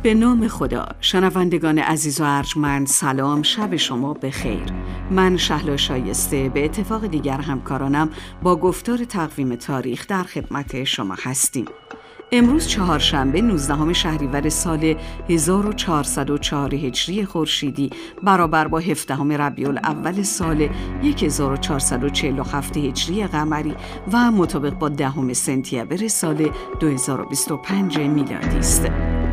به نام خدا. شنوندگان عزیز و ارجمند، سلام، شب شما بخیر. من شهلا شایسته به اتفاق دیگر همکارانم با گفتار تقویم تاریخ در خدمت شما هستیم. امروز چهارشنبه 19 شهریور سال 1404 هجری خورشیدی برابر با 17 ربیع الاول سال 1447 هجری قمری و مطابق با 10 سپتامبر سال 2025 میلادی است.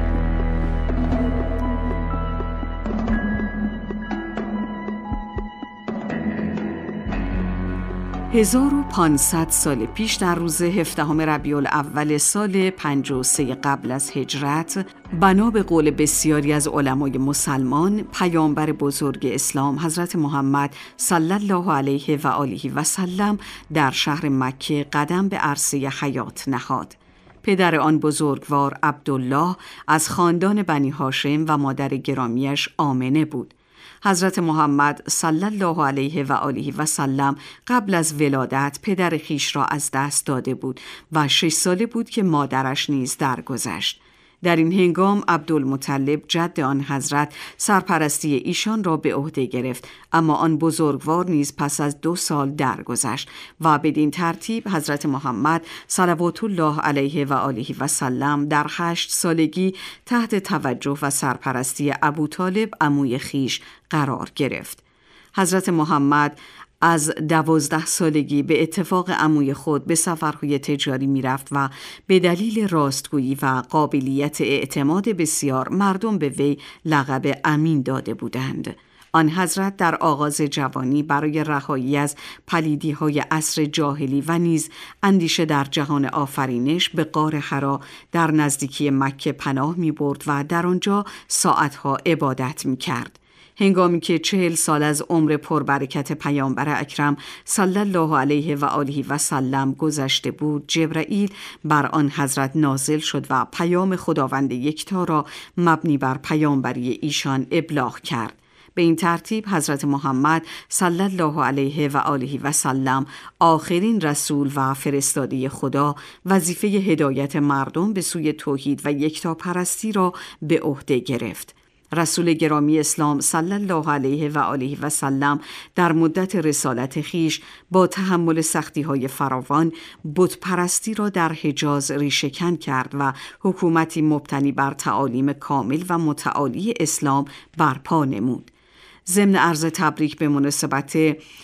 1500 سال پیش در روز 17 ربیع الاول سال 53 قبل از هجرت، بنا به قول بسیاری از علمای مسلمان، پیامبر بزرگ اسلام حضرت محمد صلی الله علیه و آله و سلم در شهر مکه قدم به عرصه حیات نهاد. پدر آن بزرگوار عبدالله از خاندان بنی هاشم و مادر گرامیش آمنه بود. حضرت محمد صلی الله علیه و آله و سلم قبل از ولادت پدر خیش را از دست داده بود و 6 ساله بود که مادرش نیز درگذشت. در این هنگام عبدالمطلب جد آن حضرت سرپرستی ایشان را به عهده گرفت، اما آن بزرگوار نیز پس از 2 سال درگذشت و بدین ترتیب حضرت محمد صلوات الله علیه و آله و سلم در 8 سالگی تحت توجه و سرپرستی ابوطالب عموی خیش قرار گرفت. حضرت محمد از 12 سالگی به اتفاق عموی خود به سفرهای تجاری می رفت و به دلیل راستگویی و قابلیت اعتماد بسیار مردم به وی لقب امین داده بودند. آن حضرت در آغاز جوانی برای رهایی از پلیدی‌های عصر جاهلی و نیز اندیشه در جهان آفرینش به غار حرا در نزدیکی مکه پناه می برد و در آنجا ساعتها عبادت می کرد. هنگامی که 40 سال از عمر پربرکت پیامبر اکرم صلی الله علیه و آله و سلم گذشته بود، جبرائیل بر آن حضرت نازل شد و پیام خداوند یکتا را مبنی بر پیامبری ایشان ابلاغ کرد. به این ترتیب حضرت محمد صلی الله علیه و آله و سلم، آخرین رسول و فرستاده خدا، وظیفه هدایت مردم به سوی توحید و یکتاپرستی را به عهده گرفت. رسول گرامی اسلام صلی الله علیه و آله و سلم در مدت رسالت خیش با تحمل سختی‌های فراوان بت پرستی را در حجاز ریشه‌کن کرد و حکومتی مبتنی بر تعالیم کامل و متعالی اسلام برپا نمود. ضمن عرض تبریک به مناسبت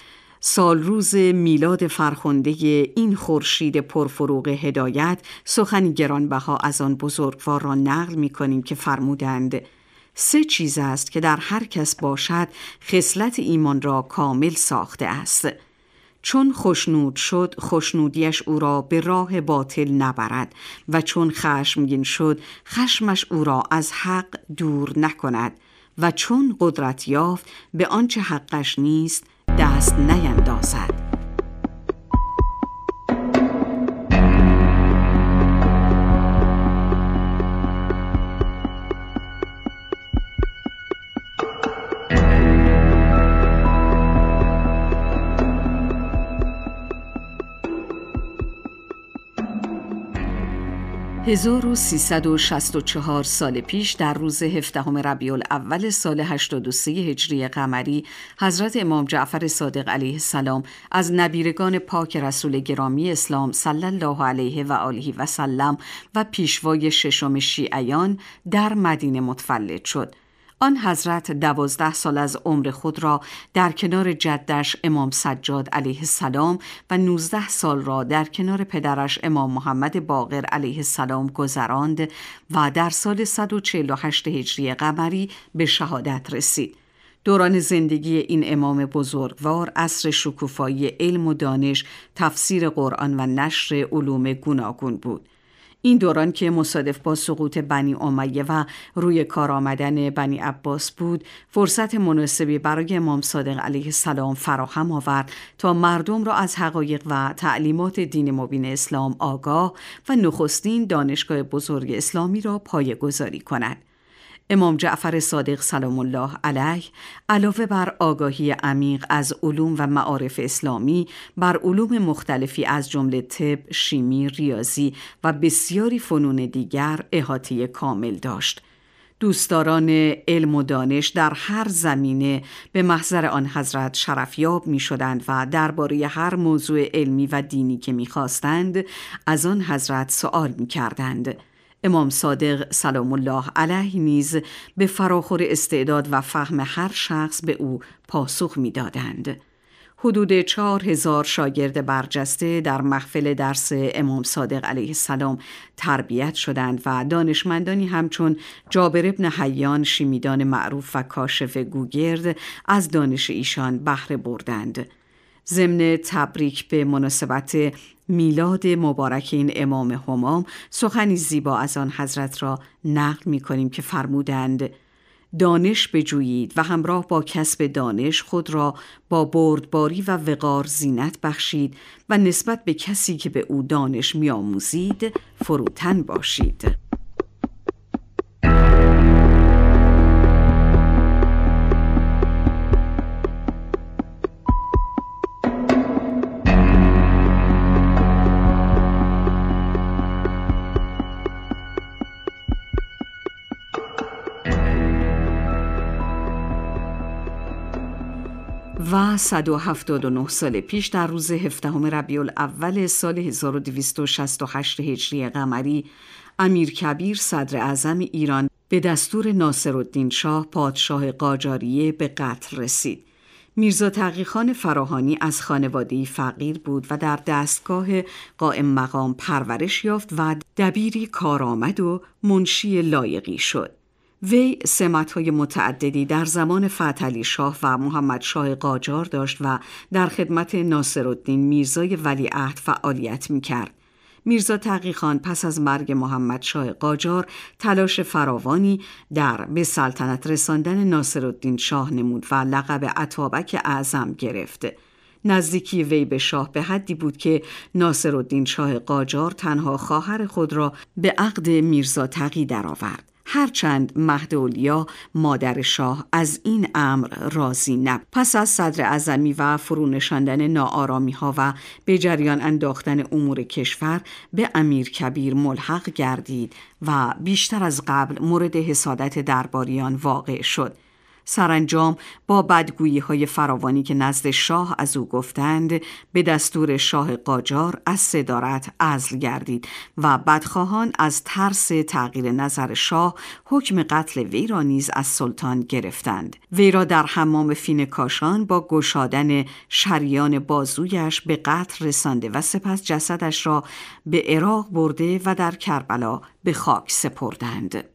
سال روز میلاد فرخنده این خورشید پرفروغ هدایت، سخنی گرانبها از آن بزرگوار را نقل می‌کنیم که فرمودند: 3 چیز است که در هر کس باشد خصلت ایمان را کامل ساخته است. چون خشنود شد، خشنودیش او را به راه باطل نبرد و چون خشمگین شد، خشمش او را از حق دور نکند و چون قدرت یافت، به آنچه حقش نیست دست نیندازد. هزار و 1364 سال پیش در روز 17 ربیع الاول سال 83 هجری قمری، حضرت امام جعفر صادق علیه السلام از نبیرگان پاک رسول گرامی اسلام صلی الله علیه و آله و سلم و پیشوای 6 شیعیان در مدینه متولد شد. آن حضرت 12 سال از عمر خود را در کنار جدش امام سجاد علیه السلام و 19 سال را در کنار پدرش امام محمد باقر علیه السلام گذراند و در سال 148 هجری قمری به شهادت رسید. دوران زندگی این امام بزرگوار عصر شکوفایی علم و دانش، تفسیر قرآن و نشر علوم گوناگون بود. این دوران که مصادف با سقوط بنی امیه و روی کار آمدن بنی عباس بود، فرصت مناسبی برای امام صادق علیه السلام فراهم آورد تا مردم را از حقایق و تعلیمات دین مبین اسلام آگاه و نخستین دانشگاه بزرگ اسلامی را پایه‌گذاری کند. امام جعفر صادق سلام الله علیه علاوه بر آگاهی عمیق از علوم و معارف اسلامی، بر علوم مختلفی از جمله طب، شیمی، ریاضی و بسیاری فنون دیگر احاطه کامل داشت. دوستداران علم و دانش در هر زمینه به محضر آن حضرت شرفیاب می شدند و درباره هر موضوع علمی و دینی که می خواستند از آن حضرت سؤال می کردند. امام صادق سلام الله علیه نیز به فراخور استعداد و فهم هر شخص به او پاسخ می دادند. حدود 4000 شاگرد برجسته در محفل درس امام صادق علیه السلام تربیت شدند و دانشمندانی همچون جابر بن حیان شیمیدان معروف و کاشف گوگرد از دانش ایشان بهره بردند. ضمن تبریک به مناسبت میلاد مبارک این امام همام سخنی زیبا از آن حضرت را نقل می کنیم که فرمودند: دانش بجویید و همراه با کسب دانش خود را با بردباری و وقار زینت بخشید و نسبت به کسی که به او دانش می‌آموزید فروتن باشید. و 179 سال پیش در روز 17 ربیع الاول سال 1268 هجری قمری، امیرکبیر صدر اعظم ایران به دستور ناصرالدین شاه پادشاه قاجاریه به قتل رسید. میرزا تقی‌خان فراهانی از خانواده‌ای فقیر بود و در دستگاه قائم مقام پرورش یافت و دبیری کارآمد و منشی لایقی شد. وی سمت‌های متعددی در زمان فتحعلی شاه و محمد شاه قاجار داشت و در خدمت ناصرالدین میرزای ولیعهد فعالیت می‌کرد. میرزا تقی‌خان پس از مرگ محمد شاه قاجار تلاش فراوانی در به سلطنت رساندن ناصرالدین شاه نمود و لقب اتابک اعظم گرفت. نزدیکی وی به شاه به حدی بود که ناصرالدین شاه قاجار تنها خواهر خود را به عقد میرزا تقی درآورد. هرچند مهداولیا مادر شاه از این امر راضی نبود. پس از صدر اعظمی و فرونشاندن ناآرامی‌ها و به جریان انداختن امور کشور به امیرکبیر ملحق گردید و بیشتر از قبل مورد حسادت درباریان واقع شد. سرانجام با بدگویی‌های فراوانی که نزد شاه از او گفتند به دستور شاه قاجار از صدارت عزل گردید و بدخواهان از ترس تغییر نظر شاه حکم قتل وی را نیز از سلطان گرفتند. وی را در حمام فین کاشان با گشادن شریان بازویش به قتل رسانده و سپس جسدش را به عراق برده و در کربلا به خاک سپردند.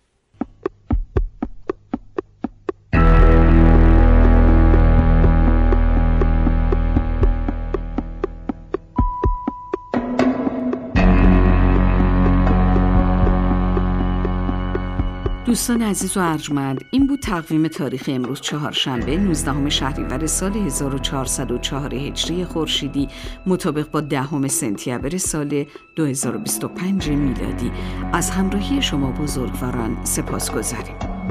دوستان عزیز و ارجمند، این بود تقویم تاریخ امروز چهارشنبه 19 شهریور سال 1404 هجری خورشیدی مطابق با 10 سپتامبر سال 2025 میلادی. از همراهی شما بزرگواران سپاسگزاریم.